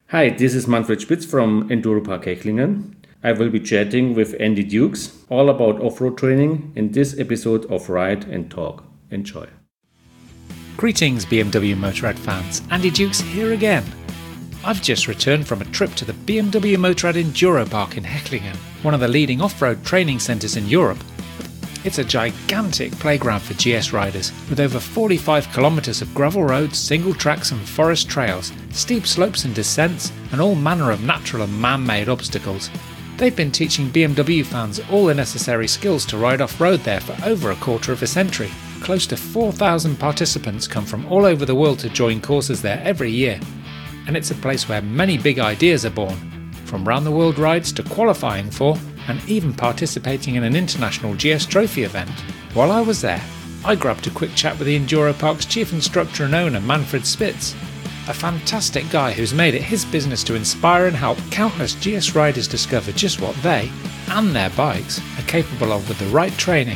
Hi, this is Manfred Spitz from Enduropark Hechlingen. I will be chatting with Andy Dukes all about off-road training in this episode of Ride and Talk. Enjoy. Greetings BMW Motorrad fans, Andy Dukes here again. I've just returned from a trip to the BMW Motorrad Enduropark in Hechlingen, one of the leading off-road training centres in Europe. It's a gigantic playground for GS riders, with over 45 kilometres of gravel roads, single tracks and forest trails, steep slopes and descents, and all manner of natural and man-made obstacles. They've been teaching BMW fans all the necessary skills to ride off-road there for over a quarter of a century. Close to 4,000 participants come from all over the world to join courses there every year. And it's a place where many big ideas are born, from round-the-world rides to qualifying for and even participating in an international GS Trophy event. While I was there, I grabbed a quick chat with the Enduropark's chief instructor and owner, Manfred Spitz, a fantastic guy who's made it his business to inspire and help countless GS riders discover just what they, and their bikes, are capable of with the right training.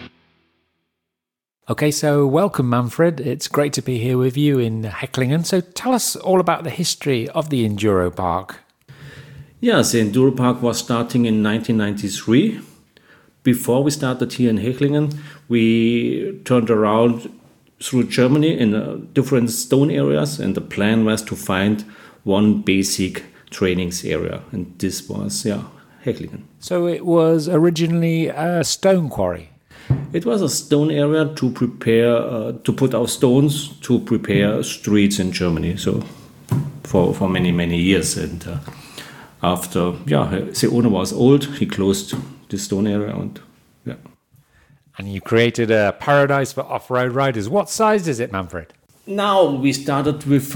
Okay, so welcome Manfred, it's great to be here with you in Hechlingen. So tell us all about the history of the Enduropark. Yes, the Enduropark was starting in 1993. Before we started here in Hechlingen, we turned around through Germany in different stone areas, and the plan was to find one basic trainings area, and this was Hechlingen. So it was originally a stone quarry? It was a stone area to prepare, to put our stones to prepare streets in Germany. So for many years, and after the owner was old, he closed the stone area, And you created a paradise for off-road riders. What size is it, Manfred? Now we started with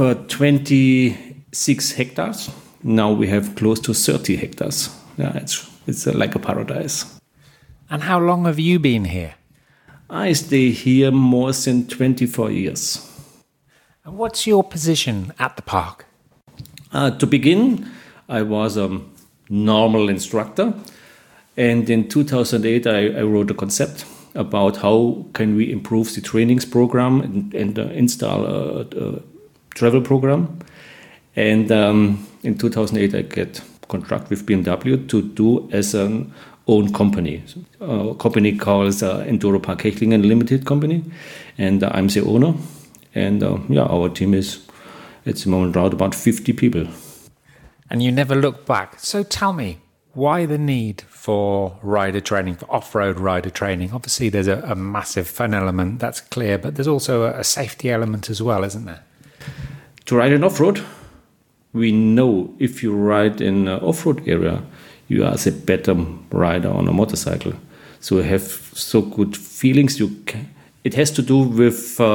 26 hectares. Now we have close to 30 hectares. Yeah, it's like a paradise. And how long have you been here? I stay here more than 24 years. And what's your position at the park? To begin, I was a normal instructor. And in 2008, I wrote a concept about how can we improve the trainings program and install a travel program. And in 2008, I get contract with BMW to do as an own company. A company called Enduropark Hechlingen Limited Company. And I'm the owner. And our team is at the moment around about 50 people. And you never look back. So tell me, why the need for rider training, for off-road rider training? Obviously, there's a massive fun element, that's clear, but there's also a safety element as well, isn't there? To ride in off-road, we know if you ride in an off-road area, you are the better rider on a motorcycle. So you have so good feelings. It has to do with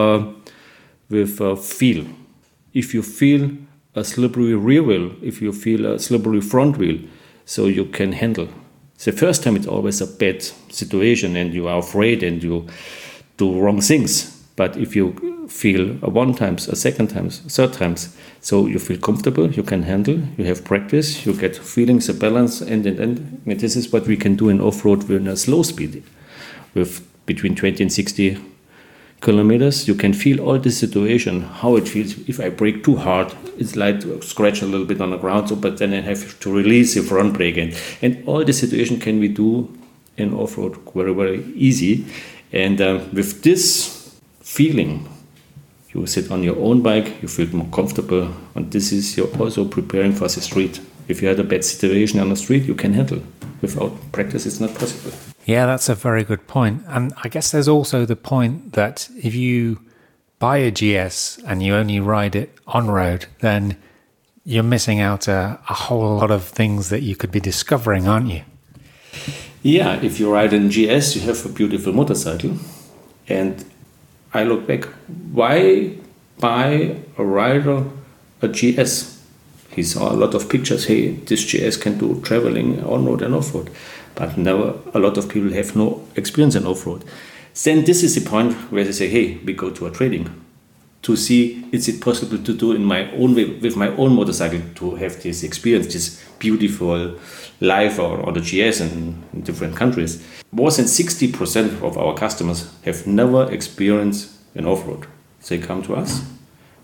feel. If you feel a slippery rear wheel, if you feel a slippery front wheel, so you can handle. The first time it's always a bad situation and you are afraid and you do wrong things. But if you feel one times, a second times, third times, so you feel comfortable, you can handle, you have practice, you get feelings, a balance, and this is what we can do in off-road with a slow speed. With between 20 and 60 kilometers, you can feel all the situation, how it feels. If I brake too hard, it's like to scratch a little bit on the ground, but then I have to release the front brake. And all the situation can we do in off-road very easy. And with this feeling, you sit on your own bike, you feel more comfortable, and this is you're also preparing for the street. If you had a bad situation on the street, you can handle. Without practice, it's not possible. Yeah, that's a very good point. And I guess there's also the point that if you buy a GS and you only ride it on road, then you're missing out a whole lot of things that you could be discovering, aren't you? Yeah, if you ride in GS, you have a beautiful motorcycle. And I look back, why buy a rider a GS? He saw a lot of pictures, hey, this GS can do traveling on-road and off-road. But now a lot of people have no experience in off-road. Then this is the point where they say, hey, we go to a training to see is it possible to do in my own way, with my own motorcycle, to have this experience, this beautiful life on the GS in different countries. More than 60% of our customers have never experienced an off-road. They come to us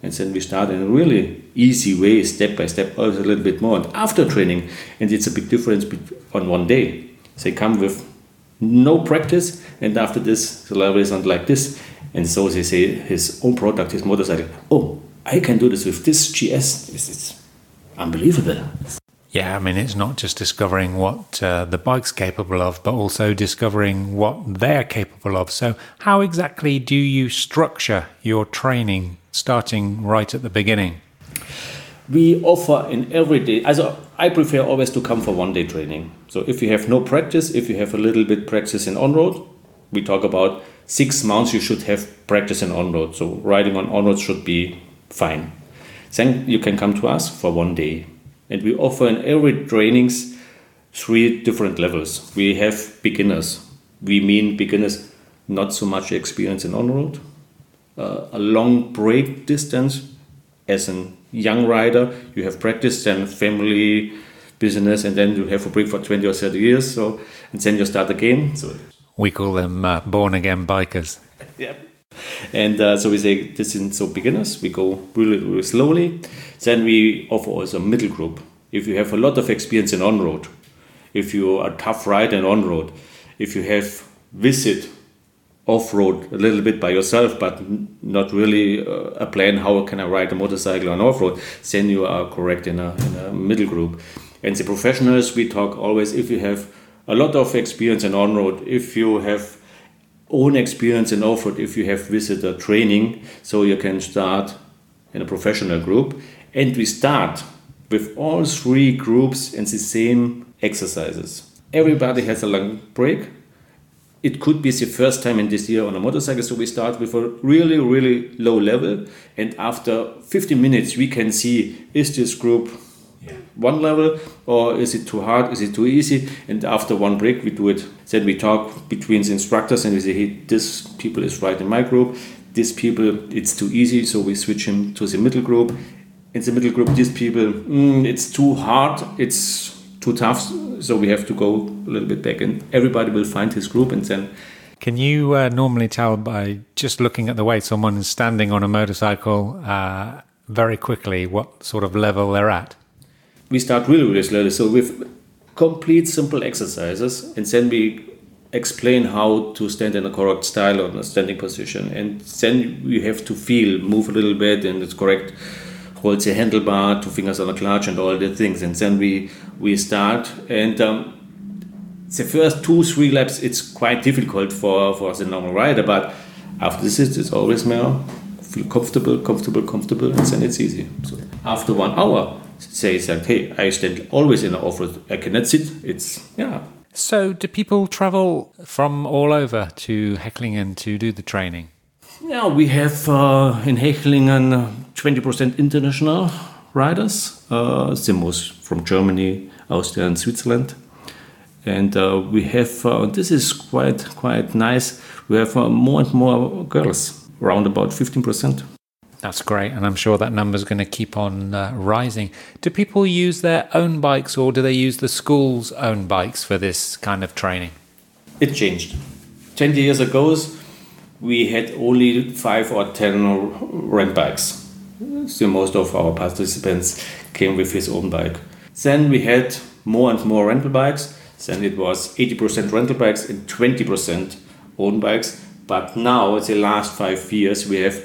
And then we start in a really easy way, step by step, always a little bit more. And after training, and it's a big difference on one day. They come with no practice, and after this, the level is not like this. And so they say his own product, his motorcycle, oh, I can do this with this GS. It's unbelievable. Yeah, I mean, it's not just discovering what the bike's capable of, but also discovering what they're capable of. So how exactly do you structure your training starting right at the beginning? We offer in every day, I prefer always to come for one day training. So if you have no practice, if you have a little bit practice in on-road, we talk about 6 months you should have practice in on-road. So riding on road should be fine. Then you can come to us for one day. And we offer in every trainings 3 different levels. We have beginners. We mean beginners, not so much experience in on-road. A long break distance. As a young rider, you have practice, then family, business, and then you have a break for 20 or 30 years. So, and then you start again. So we call them born-again bikers. Yeah. And so we say this is so beginners. We go really, really slowly. Then we offer also a middle group. If you have a lot of experience in on-road, if you are a tough rider in on-road, if you have visit off-road a little bit by yourself, but not really a plan how can I ride a motorcycle on off-road, then you are correct in a middle group. And the professionals, we talk always, if you have a lot of experience in on-road, if you have own experience in off-road, if you have visitor training, so you can start in a professional group. And we start with all 3 groups in the same exercises. Everybody has a long break. It could be the first time in this year on a motorcycle, so we start with a really, really low level. And after 15 minutes, we can see, is this group one level, or is it too hard, is it too easy? And after one break, we do it. Then we talk between the instructors and we say, hey, this people is right in my group, this people, it's too easy, so we switch him to the middle group. In the middle group, these people, it's too hard, it's too tough, so we have to go a little bit back, and everybody will find his group. And then, can you normally tell by just looking at the way someone is standing on a motorcycle very quickly what sort of level they're at? We start really, really slowly, so with complete simple exercises, and then we explain how to stand in a correct style or in a standing position, and then you have to move a little bit, and it's correct. Hold the handlebar, 2 fingers on the clutch, and all the things. And then we start. And the first 2-3 laps, it's quite difficult for the normal rider. But after this, it's always more feel comfortable, and then it's easy. So after 1 hour, say that, hey, I stand always in the off-road. I cannot sit. So do people travel from all over to Hechlingen to do the training? Yeah, we have in Hechlingen 20% international riders, the most from Germany, Austria and Switzerland. And we have, this is quite nice, we have more and more girls, around about 15%. That's great, and I'm sure that number's going to keep on rising. Do people use their own bikes, or do they use the school's own bikes for this kind of training? It changed. 20 years ago, we had only 5 or 10 rent bikes. So most of our participants came with his own bike. Then we had more and more rental bikes. Then it was 80% rental bikes and 20% own bikes. But now, the last 5 years, we have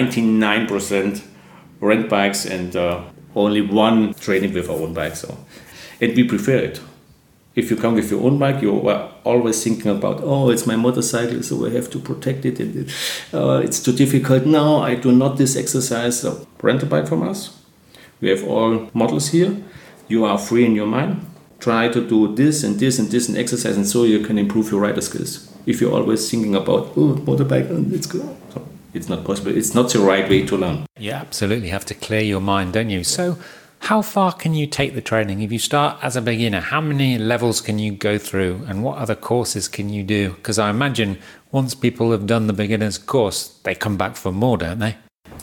99% rent bikes and only 1 training with our own bike. And we prefer it. If you come with your own bike, you are always thinking about, oh, it's my motorcycle, so I have to protect it. And it's too difficult. No, I do not this exercise. So rent a bike from us. We have all models here. You are free in your mind. Try to do this and this and this and exercise, and so you can improve your rider skills. If you're always thinking about, oh, motorbike, it's good. So it's not possible. It's not the right way to learn. You absolutely have to clear your mind, don't you? So how far can you take the training? If you start as a beginner, how many levels can you go through, and what other courses can you do? Because I imagine once people have done the beginner's course, they come back for more, don't they?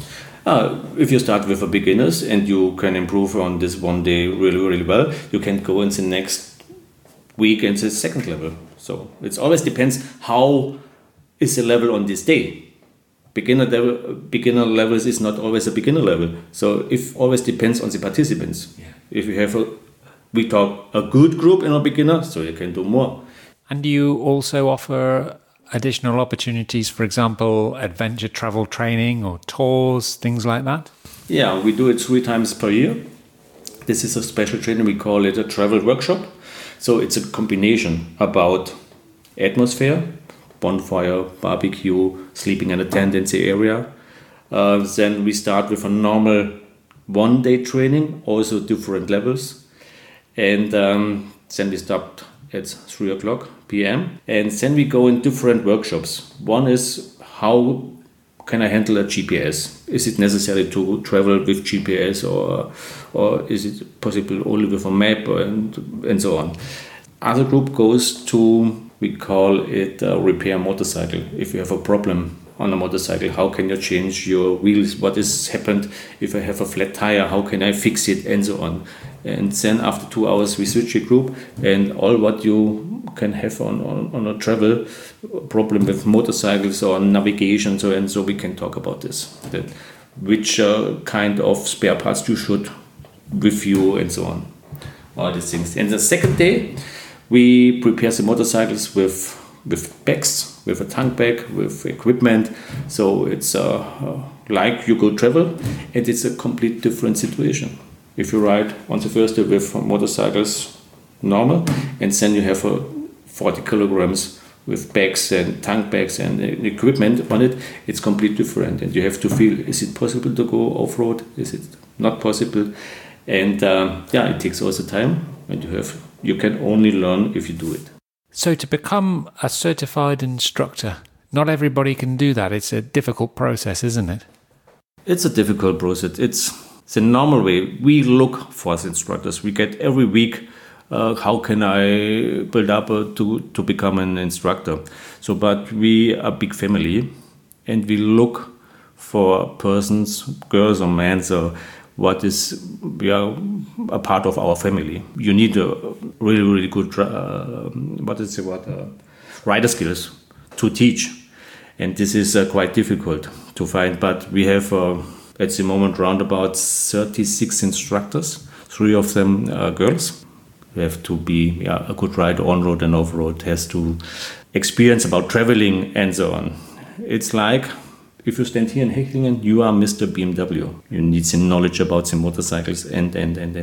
If you start with a beginners and you can improve on this one day really, really well, you can go in the next week in the second level. So it always depends how is the level on this day. beginner levels is not always a beginner level. So it always depends on the participants. Yeah. If you have we talk a good group in a beginner, so you can do more. And do you also offer additional opportunities, for example, adventure travel training or tours, things like that? Yeah, we do it 3 times per year. This is a special training, we call it a travel workshop. So it's a combination about atmosphere, bonfire, barbecue, sleeping in a tent in the area. Then we start with a normal 1-day training, also different levels. And then we stop at 3 o'clock p.m. And then we go in different workshops. One is how can I handle a GPS? Is it necessary to travel with GPS or is it possible only with a map and so on? Other group goes to, we call it a repair motorcycle. If you have a problem on a motorcycle, how can you change your wheels? What has happened if I have a flat tire? How can I fix it? And so on. And then after 2 hours we switch a group, and all what you can have on a travel problem with motorcycles or navigation, so we can talk about this. That which kind of spare parts you should with you and so on. All these things. And the second day we prepare the motorcycles with bags, with a tank bag, with equipment. So it's like you go travel, and it's a complete different situation. If you ride on the first day with motorcycles normal, and then you have 40 kilograms with bags and tank bags and equipment on it, it's completely different. And you have to feel, is it possible to go off-road? Is it not possible? And it takes also time, and you can only learn if you do it. So to become a certified instructor, not everybody can do that. It's a difficult process, isn't it? It's a difficult process. It's the normal way. We look for the instructors. We get every week, how can I build up to become an instructor? So, but we are a big family, and we look for persons, girls or men, so we are a part of our family. You need a really, really good, rider skills to teach. And this is quite difficult to find, but we have at the moment around about 36 instructors, 3 of them girls. You have to be a good rider on-road and off-road, has to experience about traveling and so on. It's like, if you stand here in Hechlingen, you are Mr. BMW. You need some knowledge about the motorcycles and.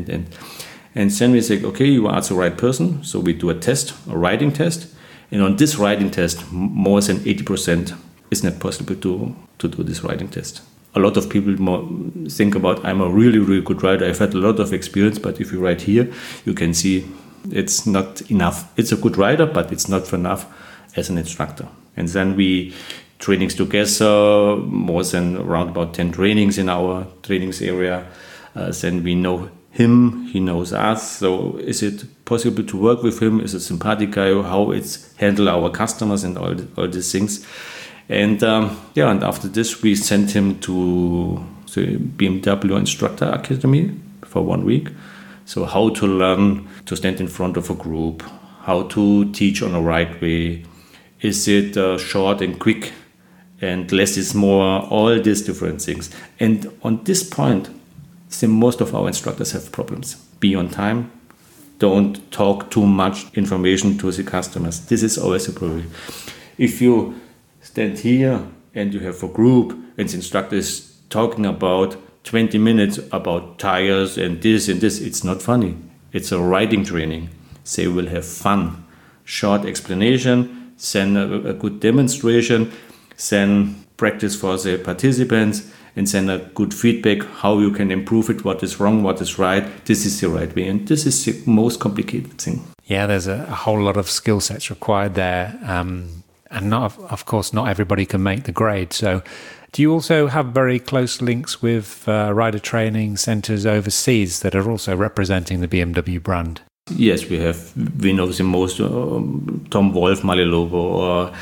And then we say, okay, you are the right person. So we do a test, a riding test. And on this riding test, more than 80% is not possible to do this riding test. A lot of people think about, I'm a really, really good rider. I've had a lot of experience, but if you ride here, you can see it's not enough. It's a good rider, but it's not enough as an instructor. And then we trainings together, more than around about 10 trainings in our trainings area. Then we know him, he knows us. So is it possible to work with him? Is it sympathetic guy? How it's handle our customers and all these things. And and after this we sent him to the BMW Instructor Academy for 1 week. So how to learn to stand in front of a group, how to teach on the right way. Is it short and quick? And less is more, all these different things. And on this point, most of our instructors have problems. Be on time, don't talk too much information to the customers. This is always a problem. If you stand here and you have a group and the instructor is talking about 20 minutes about tires and this, it's not funny. It's a riding training. They will have fun. Short explanation, then a good demonstration, then practice for the participants, and then a good feedback, how you can improve it, what is wrong, what is right. This is the right way, and this is the most complicated thing. Yeah, there's a whole lot of skill sets required there, and of course, not everybody can make the grade. So do you also have very close links with rider training centres overseas that are also representing the BMW brand? Yes, we have. We know the most, Tom Wolf, Malilobo, or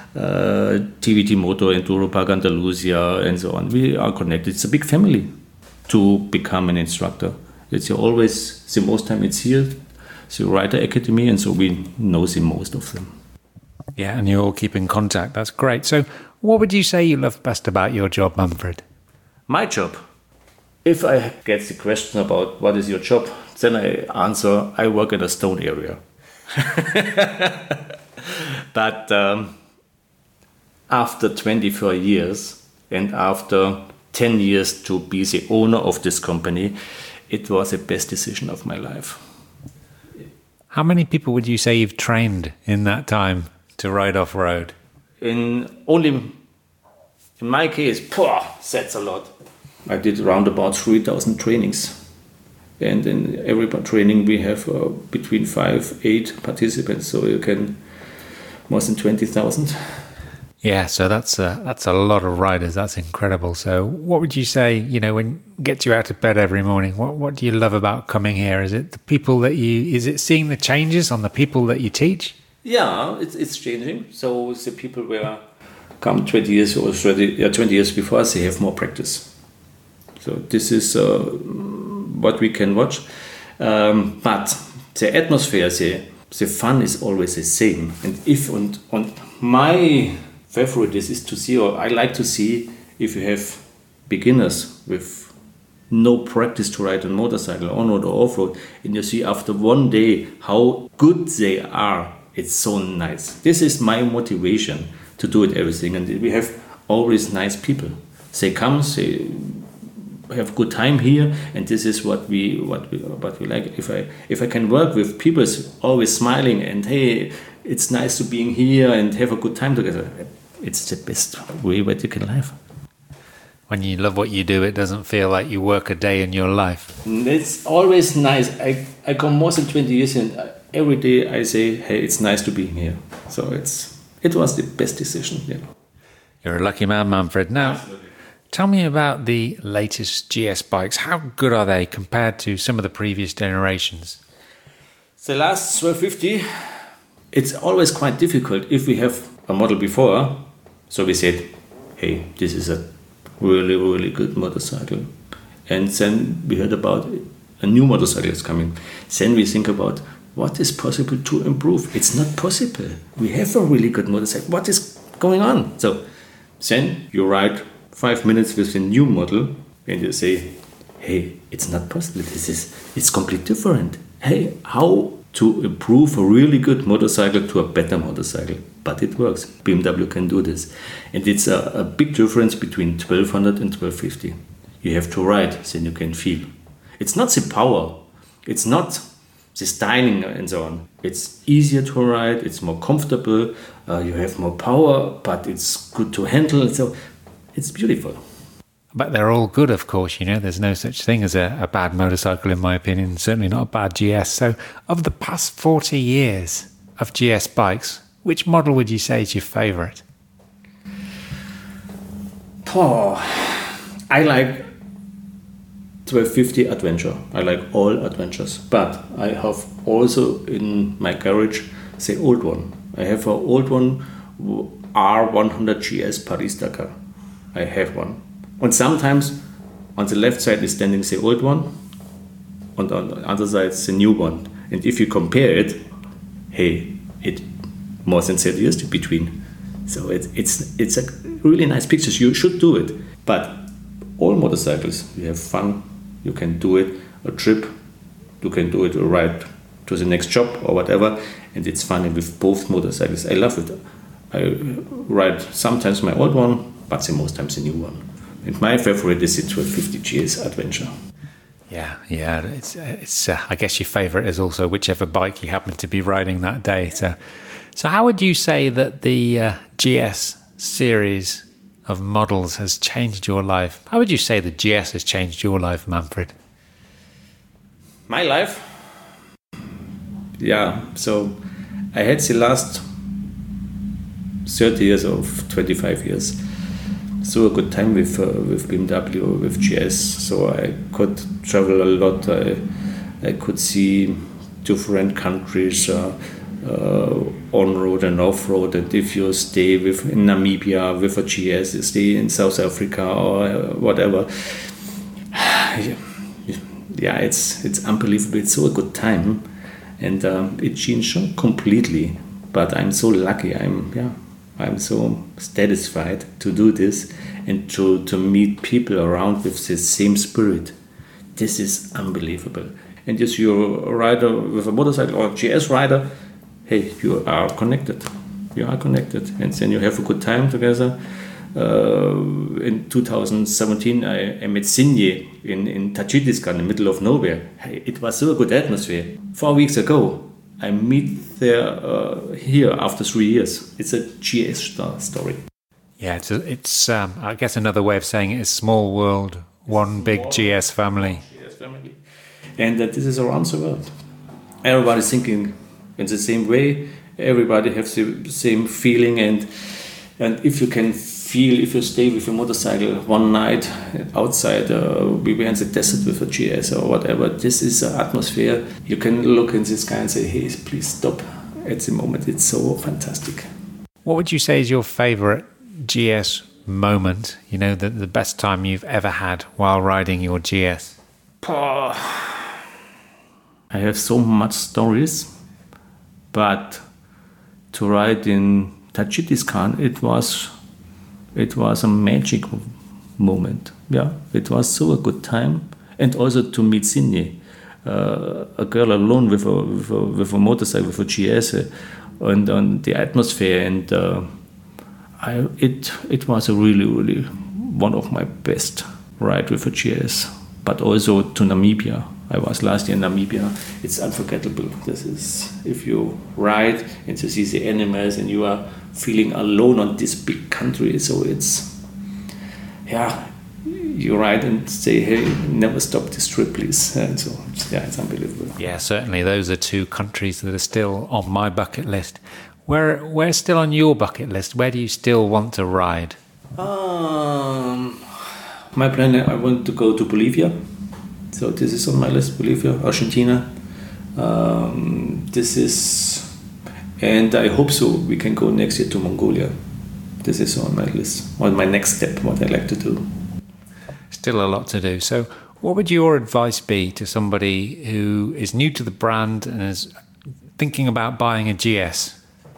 TVT Moto, Enduro Park Andalusia, and so on. We are connected. It's a big family to become an instructor. It's always, the most time it's here, the Rider Academy, and so we know the most of them. Yeah, and you all keep in contact. That's great. So What would you say you love best about your job, Manfred? My job. If I get the question about what is your job, then I answer, I work in a stone area. But after 24 years and after 10 years to be the owner of this company, it was the best decision of my life. How many people would you say you've trained in that time to ride off-road? In my case, that's a lot. I did around about 3,000 trainings. And in every training we have between 5-8 participants, so you can more than 20,000. Yeah, so that's a lot of riders. That's incredible. So what would you say, when gets you out of bed every morning? What do you love about coming here? Is it the people is it seeing the changes on the people that you teach? Yeah, it's changing. So the people were come 20 years or 20 years before us, they have more practice. So this is what we can watch. But the atmosphere, the fun is always the same. And on my favorite is to see, or I like to see, if you have beginners with no practice to ride a motorcycle, on-road or off-road, and you see after one day how good they are. It's so nice. This is my motivation to do it everything. And we have always nice people. They come, they have good time here, and this is what we like. If I can work with people always smiling and hey, it's nice to be here and have a good time together, it's the best way that you can live. When you love what you do, it doesn't feel like you work a day in your life. It's always nice. I come more than 20 years and every day I say, hey, it's nice to be here. So it was the best decision. You're a lucky man, Manfred. Now, absolutely. Tell me about the latest GS bikes. How good are they compared to some of the previous generations? The last 1250, it's always quite difficult if we have a model before. So we said, hey, this is a really, really good motorcycle. And then we heard about a new motorcycle is coming. Then we think about what is possible to improve. It's not possible. We have a really good motorcycle. What is going on? So then you ride 5 minutes with a new model and you say, hey, it's not possible. It's completely different. Hey, how to improve a really good motorcycle to a better motorcycle? But it works. BMW can do this. And it's a big difference between 1200 and 1250. You have to ride, then you can feel. It's not the power. It's not the styling and so on. It's easier to ride. It's more comfortable. You have more power, but it's good to handle. So it's beautiful. But they're all good, of course. There's no such thing as a bad motorcycle, in my opinion. Certainly not a bad GS. So of the past 40 years of GS bikes, which model would you say is your favourite? I like 1250 Adventure. I like all Adventures. But I have also in my garage the old one. I have an old one, R100 GS Paris-Dakar. I have one. And sometimes on the left side is standing the old one, and on the other side is the new one. And if you compare it, hey, it more than 30 years between. So it's a really nice picture. You should do it. But all motorcycles, you have fun. You can do it a trip. You can do it a ride to the next job or whatever. And it's funny with both motorcycles. I love it. I ride sometimes my old one, but the most times the new one. And my favorite is the 1250 GS Adventure. Yeah. It's I guess your favorite is also whichever bike you happen to be riding that day. So how would you say that the GS series of models has changed your life? How would you say the GS has changed your life, Manfred? My life? Yeah, so I had the last 30 years or 25 years. So a good time with BMW, with GS. So I could travel a lot. I could see different countries on-road and off-road. And if you stay in Namibia with a GS, you stay in South Africa or whatever. Yeah, it's unbelievable. It's so a good time. And it changed completely. But I'm so lucky. I'm so satisfied to do this and to meet people around with the same spirit. This is unbelievable. And yes, you're a rider with a motorcycle or a GS rider, hey, you are connected. You are connected. And then you have a good time together. In 2017, I met Sinye in Tajikistan, in the middle of nowhere. Hey, it was so a good atmosphere. 4 weeks ago, I meet there here after 3 years. It's a GS story. Yeah, it's I guess another way of saying it is small world, one big GS family. GS family. And this is around the world. Everybody's thinking in the same way. Everybody has the same feeling. And if you can feel, if you stay with your motorcycle one night outside, we were in the desert with a GS or whatever, this is an atmosphere. You can look in the sky and say, hey, please stop at the moment. It's so fantastic. What would you say is your favorite GS moment? You know, the best time you've ever had while riding your GS? I have so much stories, but to ride in Tajikistan, it was a magic moment. Yeah, it was so a good time, and also to meet Sinye, a girl alone with a motorcycle, with a GS, and on the atmosphere, and it was a really one of my best ride with a GS. But also to Namibia. I was last year in Namibia. It's unforgettable. This is, if you ride and to see the animals and you are feeling alone on this big country. So it's, yeah, you ride and say, hey, never stop this trip, please. And so, yeah, it's unbelievable. Yeah, certainly. Those are two countries that are still on my bucket list. Where's still on your bucket list? Where do you still want to ride? My plan, I want to go to Bolivia. So this is on my list, Bolivia, Argentina. And I hope so we can go next year to Mongolia. This is on my list, on my next step, what I'd like to do. Still a lot to do. So what would your advice be to somebody who is new to the brand and is thinking about buying a GS?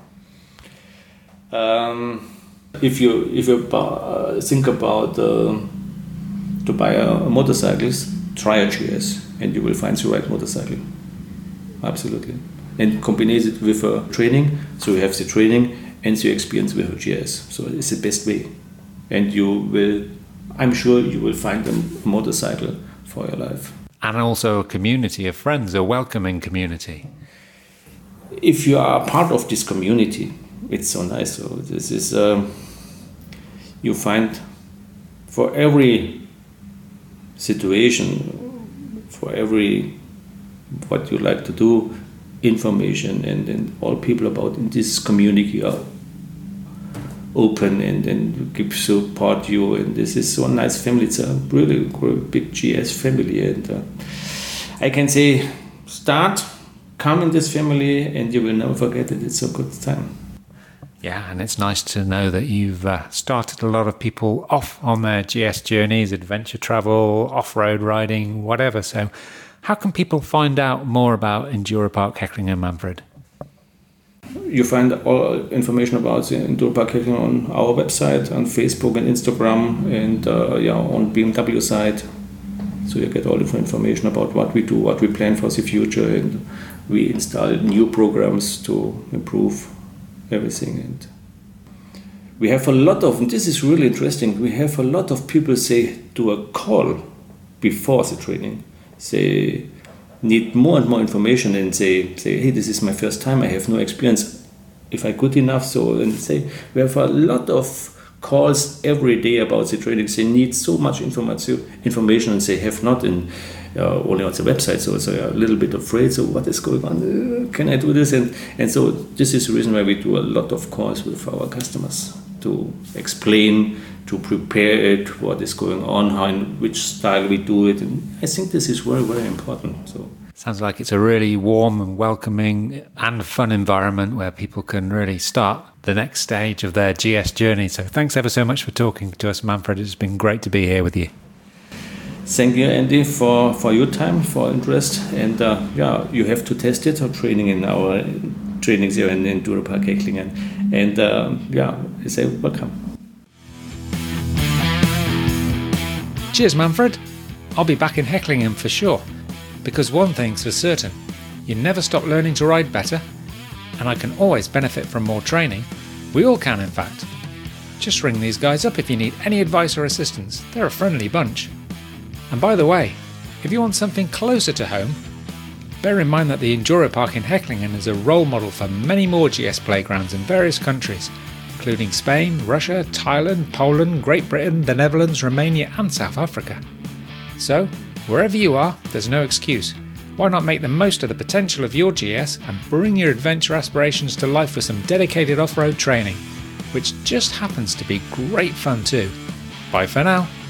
If you think about to buy a motorcycle, try a GS and you will find the right motorcycle. Absolutely. And combine it with a training, so you have the training and the experience with a GS. So it's the best way. And I'm sure you will find a motorcycle for your life. And also a community of friends, a welcoming community. If you are part of this community, it's so nice. So this is, you find for every situation, for every what you like to do, information, and all people about in this community are open and give support you, and this is so nice family. It's a really big GS family, and I can say come in this family and you will never forget it. It's a good time. Yeah, and it's nice to know that you've started a lot of people off on their GS journeys, adventure travel, off-road riding, whatever. So how can people find out more about Enduropark Hechlingen, Manfred? You find all information about the Enduropark Hechlingen on our website, on Facebook and Instagram, and on BMW site. So you get all the information about what we do, what we plan for the future, and we install new programs to improve everything. And we have a lot of, and this is really interesting, we have a lot of people do a call before the training. They need more and more information and say, hey, this is my first time, I have no experience. If I good enough, we have a lot of calls every day about the training. They need so much information and they have not only on the website, so they're a little bit afraid. So what is going on? Can I do this? And so this is the reason why we do a lot of calls with our customers to explain, to prepare it, what is going on, how in which style we do it. And I think this is very, very important. So sounds like it's a really warm and welcoming and fun environment where people can really start the next stage of their GS journey. So thanks ever so much for talking to us, Manfred. It's been great to be here with you. Thank you, Andy, for your time, for interest. And you have to test it, our training in our trainings here in Enduropark Hechlingen. And I say welcome. Cheers, Manfred. I'll be back in Hecklingen for sure, because one thing's for certain, you never stop learning to ride better, and I can always benefit from more training. We all can, in fact. Just ring these guys up if you need any advice or assistance. They're a friendly bunch. And by the way, if you want something closer to home, bear in mind that the Enduro Park in Hecklingen is a role model for many more GS playgrounds in various countries, including Spain, Russia, Thailand, Poland, Great Britain, the Netherlands, Romania and South Africa. So, wherever you are, there's no excuse. Why not make the most of the potential of your GS and bring your adventure aspirations to life with some dedicated off-road training, which just happens to be great fun too. Bye for now.